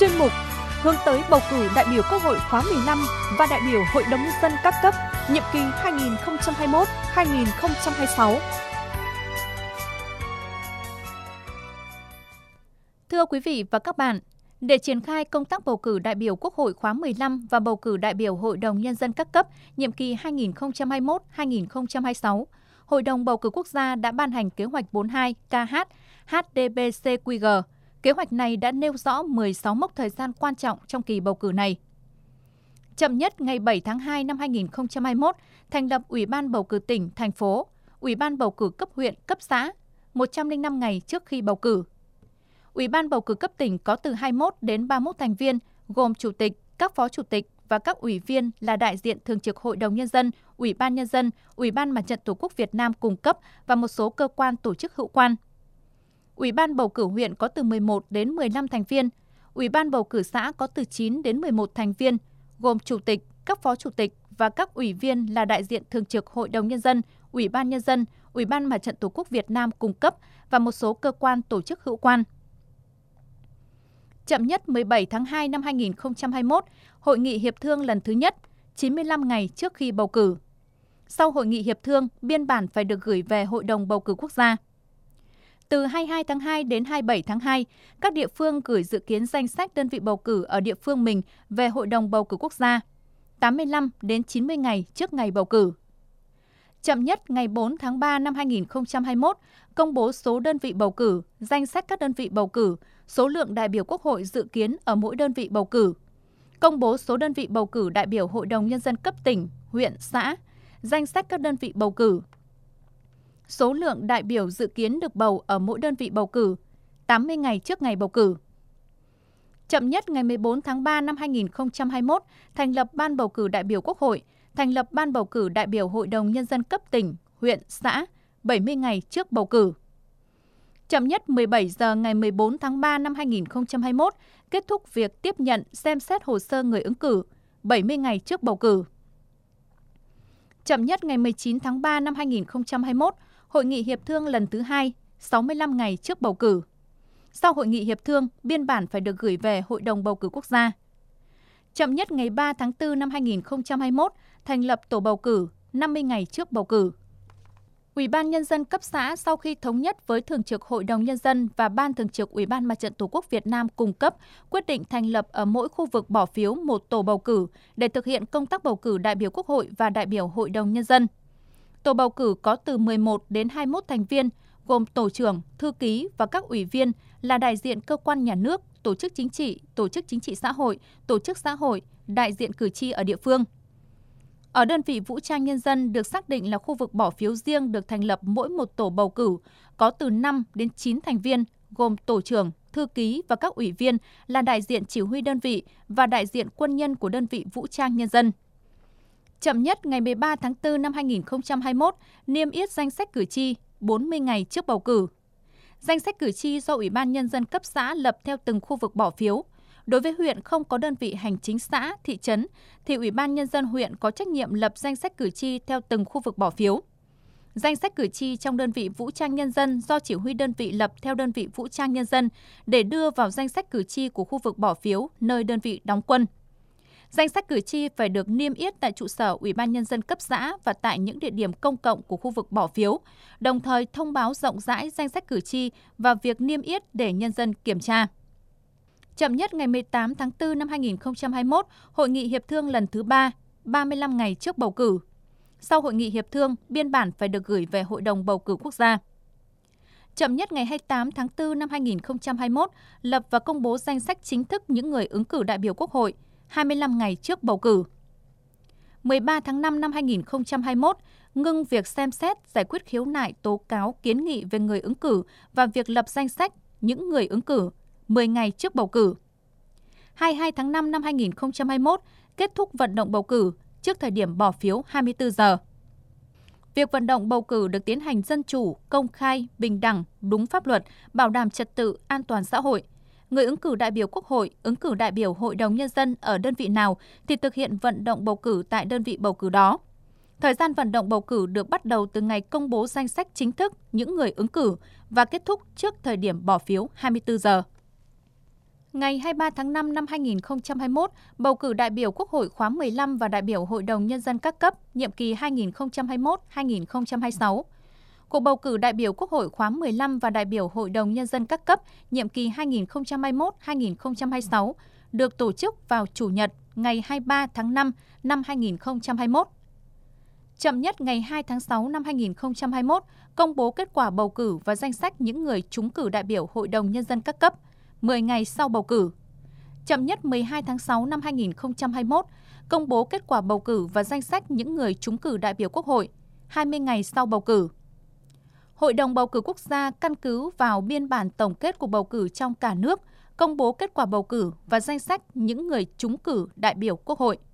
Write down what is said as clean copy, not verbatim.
chuyên mục hướng tới bầu cử đại biểu Quốc hội khóa 15 và đại biểu Hội đồng Nhân dân các cấp, nhiệm kỳ 2021-2026. Thưa quý vị và các bạn, để triển khai công tác bầu cử đại biểu Quốc hội khóa 15 và bầu cử đại biểu Hội đồng Nhân dân các cấp, nhiệm kỳ 2021-2026, Hội đồng Bầu cử Quốc gia đã ban hành kế hoạch 42 KH HDBCQG. Kế hoạch này đã nêu rõ 16 mốc thời gian quan trọng trong kỳ bầu cử này. Chậm nhất ngày 7 tháng 2 năm 2021, thành lập Ủy ban bầu cử tỉnh, thành phố, Ủy ban bầu cử cấp huyện, cấp xã, 105 ngày trước khi bầu cử. Ủy ban bầu cử cấp tỉnh có từ 21 đến 31 thành viên, gồm chủ tịch, các phó chủ tịch và các ủy viên là đại diện thường trực Hội đồng Nhân dân, Ủy ban Nhân dân, Ủy ban Mặt trận Tổ quốc Việt Nam cung cấp và một số cơ quan tổ chức hữu quan. Ủy ban bầu cử huyện có từ 11 đến 15 thành viên, Ủy ban bầu cử xã có từ 9 đến 11 thành viên, gồm chủ tịch, các phó chủ tịch và các ủy viên là đại diện thường trực Hội đồng Nhân dân, Ủy ban Nhân dân, Ủy ban Mặt trận Tổ quốc Việt Nam cung cấp và một số cơ quan tổ chức hữu quan. Chậm nhất 17 tháng 2 năm 2021, Hội nghị hiệp thương lần thứ nhất, 95 ngày trước khi bầu cử. Sau hội nghị hiệp thương, biên bản phải được gửi về Hội đồng Bầu cử Quốc gia. Từ 22 tháng 2 đến 27 tháng 2, các địa phương gửi dự kiến danh sách đơn vị bầu cử ở địa phương mình về Hội đồng Bầu cử Quốc gia, 85 đến 90 ngày trước ngày bầu cử. Chậm nhất ngày 4 tháng 3 năm 2021, công bố số đơn vị bầu cử, danh sách các đơn vị bầu cử, số lượng đại biểu Quốc hội dự kiến ở mỗi đơn vị bầu cử. Công bố số đơn vị bầu cử đại biểu Hội đồng Nhân dân cấp tỉnh, huyện, xã, danh sách các đơn vị bầu cử. Số lượng đại biểu dự kiến được bầu ở mỗi đơn vị bầu cử, 80 ngày trước ngày bầu cử. Chậm nhất ngày 14 tháng 3 năm 2021, thành lập Ban bầu cử đại biểu Quốc hội, thành lập Ban bầu cử đại biểu Hội đồng Nhân dân cấp tỉnh, huyện, xã, 70 ngày trước bầu cử. Chậm nhất 17 giờ ngày 14 tháng 3 năm 2021, kết thúc việc tiếp nhận, xem xét hồ sơ người ứng cử, 70 ngày trước bầu cử. Chậm nhất ngày 19 tháng 3 năm 2021, Hội nghị hiệp thương lần thứ 2, 65 ngày trước bầu cử. Sau hội nghị hiệp thương, biên bản phải được gửi về Hội đồng Bầu cử Quốc gia. Chậm nhất ngày 3 tháng 4 năm 2021, thành lập tổ bầu cử, 50 ngày trước bầu cử. Ủy ban Nhân dân cấp xã sau khi thống nhất với Thường trực Hội đồng Nhân dân và Ban Thường trực Ủy ban Mặt trận Tổ quốc Việt Nam cung cấp, quyết định thành lập ở mỗi khu vực bỏ phiếu một tổ bầu cử để thực hiện công tác bầu cử đại biểu Quốc hội và đại biểu Hội đồng Nhân dân. Tổ bầu cử có từ 11 đến 21 thành viên, gồm tổ trưởng, thư ký và các ủy viên là đại diện cơ quan nhà nước, tổ chức chính trị xã hội, đại diện cử tri ở địa phương. Ở đơn vị vũ trang nhân dân được xác định là khu vực bỏ phiếu riêng được thành lập mỗi một tổ bầu cử có từ 5 đến 9 thành viên, gồm tổ trưởng, thư ký và các ủy viên là đại diện chỉ huy đơn vị và đại diện quân nhân của đơn vị vũ trang nhân dân. Chậm nhất ngày 13 tháng 4 năm 2021, niêm yết danh sách cử tri 40 ngày trước bầu cử. Danh sách cử tri do Ủy ban Nhân dân cấp xã lập theo từng khu vực bỏ phiếu. Đối với huyện không có đơn vị hành chính xã, thị trấn, thì Ủy ban Nhân dân huyện có trách nhiệm lập danh sách cử tri theo từng khu vực bỏ phiếu. Danh sách cử tri trong đơn vị vũ trang nhân dân do chỉ huy đơn vị lập theo đơn vị vũ trang nhân dân để đưa vào danh sách cử tri của khu vực bỏ phiếu nơi đơn vị đóng quân. Danh sách cử tri phải được niêm yết tại trụ sở Ủy ban Nhân dân cấp xã và tại những địa điểm công cộng của khu vực bỏ phiếu, đồng thời thông báo rộng rãi danh sách cử tri và việc niêm yết để nhân dân kiểm tra. Chậm nhất ngày 18 tháng 4 năm 2021, Hội nghị hiệp thương lần thứ 3, 35 ngày trước bầu cử. Sau hội nghị hiệp thương, biên bản phải được gửi về Hội đồng Bầu cử Quốc gia. Chậm nhất ngày 28 tháng 4 năm 2021, lập và công bố danh sách chính thức những người ứng cử đại biểu Quốc hội, 25 ngày trước bầu cử. 13 tháng 5 năm 2021, ngưng việc xem xét, giải quyết khiếu nại, tố cáo, kiến nghị về người ứng cử và việc lập danh sách những người ứng cử 10 ngày trước bầu cử. 22 tháng 5 năm 2021, kết thúc vận động bầu cử trước thời điểm bỏ phiếu 24 giờ. Việc vận động bầu cử được tiến hành dân chủ, công khai, bình đẳng, đúng pháp luật, bảo đảm trật tự, an toàn xã hội. Người ứng cử đại biểu Quốc hội, ứng cử đại biểu Hội đồng Nhân dân ở đơn vị nào thì thực hiện vận động bầu cử tại đơn vị bầu cử đó. Thời gian vận động bầu cử được bắt đầu từ ngày công bố danh sách chính thức những người ứng cử và kết thúc trước thời điểm bỏ phiếu 24 giờ. Ngày 23 tháng 5 năm 2021, bầu cử đại biểu Quốc hội khóa 15 và đại biểu Hội đồng Nhân dân các cấp, nhiệm kỳ 2021-2026. Cuộc bầu cử đại biểu Quốc hội khóa 15 và đại biểu Hội đồng Nhân dân các cấp, nhiệm kỳ 2021-2026, được tổ chức vào Chủ nhật ngày 23 tháng 5 năm 2021. Chậm nhất ngày 2 tháng 6 năm 2021, công bố kết quả bầu cử và danh sách những người trúng cử đại biểu Hội đồng Nhân dân các cấp, 10 ngày sau bầu cử. Chậm nhất 12 tháng 6 năm 2021, công bố kết quả bầu cử và danh sách những người trúng cử đại biểu Quốc hội, 20 ngày sau bầu cử. Hội đồng bầu cử quốc gia căn cứ vào biên bản tổng kết cuộc bầu cử trong cả nước, công bố kết quả bầu cử và danh sách những người trúng cử đại biểu Quốc hội.